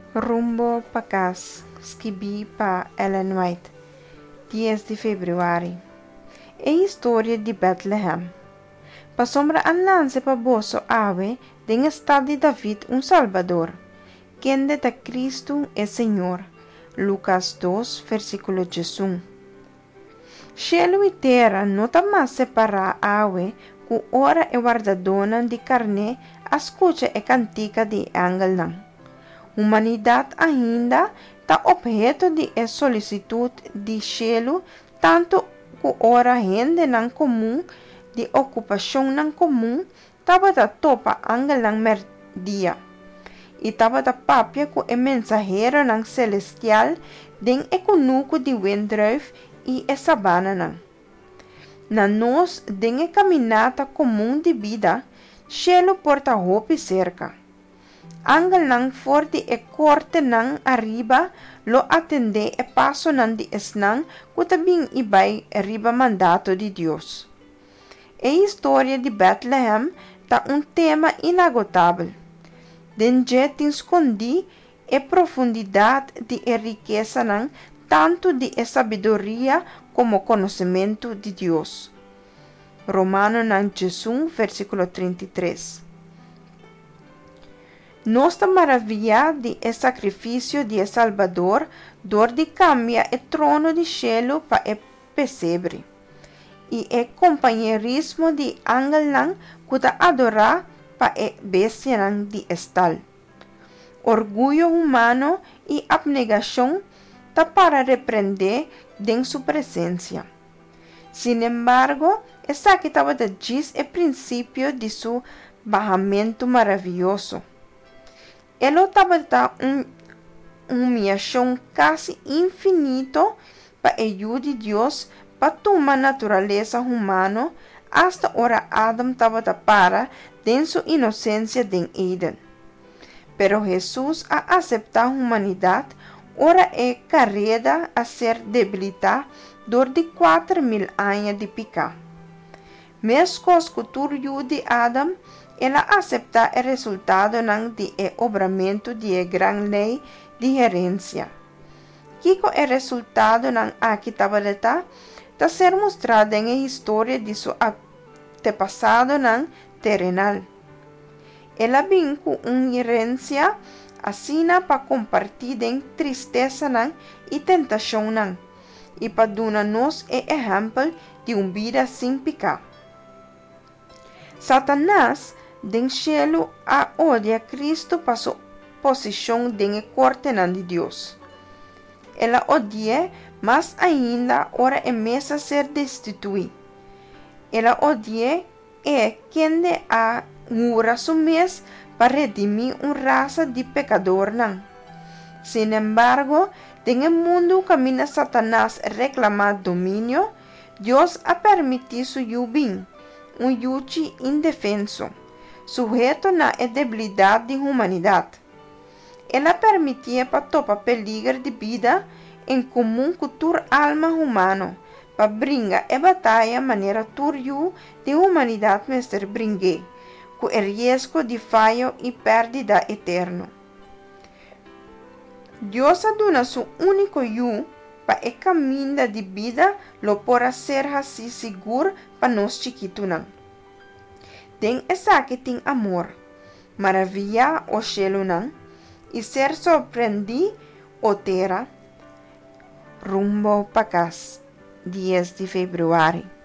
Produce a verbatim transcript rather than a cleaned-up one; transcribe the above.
Rumbo para casa, escrevi para Ellen White, dez de fevereiro. É a história de Bethlehem. Pa sombra an lance pa boso ave, den estado de David um Salvador, quem de Cristo é Senhor. Lucas dois, versículo um. Cielo e terra não tá mais separar ave, ku ora e guardadona de carne, escuta e cantica de angel não. Humanidade ainda está objeto de solicitude de cielo, tanto que ora gente não comum, de ocupação não comum, estava da topa angel não merdia. E estava da papia com o mensageiro não celestial, den econuco de windruif e a sabana não. Na nós, den a caminhada comum de vida, cielo porta roupa cerca. Angel nang forte e corte nang arriba lo atende e passo nang di esnang kutabing ibay arriba mandato di Dios. A história de Bethlehem tá um tema inagotável. Denje tin escondi e profundidade de e riqueza nang tanto de e sabedoria como conhecimento de Dios. Romano nang Jesus, versículo trinta e três. Nossa maravilha de e sacrifício de Salvador, dor de cambia e trono de cielo para e pesebre. E e companheirismo de angel nang kuda adorar para e bestia nang de estal. Orgulho humano e abnegação tá para repreender den sua presença. Sin embargo, essa que estava de diz é princípio de seu barramento maravilhoso. Ele estava da um, humilhação quase infinito para ajuda de Deus para tomar natureza humana, hasta ora Adam estava da para de sua inocência de Eden. Pero Jesus a aceitar a humanidade, ora é carrega a ser debilitada dor de quatro mil anos de pecado. Mesmo com o futuro de Adam, ela aceitar o resultado não de o obramento de a grande lei de herência. Que o resultado não aqui estava de tá, tá ser mostrado em a história de seu antepassado não terrenal. Ela vem com uma herência assina para compartilhar em tristeza não e tentação não, e para dar-nos o exemplo de uma vida sem pecado. Satanás den cielo a odia Cristo para sua posição den corte de Deus. Ela odia, mas ainda ora é mesa ser destituída. Ela odia é quem de a mura su mes para redimir uma raça de pecador não. Sin embargo, den el mundo camina Satanás reclamar domínio, Deus a permitir su yubin, um yuchi indefenso, sujeito na debilidade de humanidade. Ela permitia para topar peligro de vida em comum com toda alma humana, para brincar e batalha maneira turju de humanidade mestre bringue, com o risco de falho e perda eterno. Deus aduna su único yu para o caminho de vida lo por ser assim seguro para nós chiquito não. Tem essa que tem amor, maravilha o cielo não, e ser surpreendido o terra, rumbo para casa, dez de fevereiro.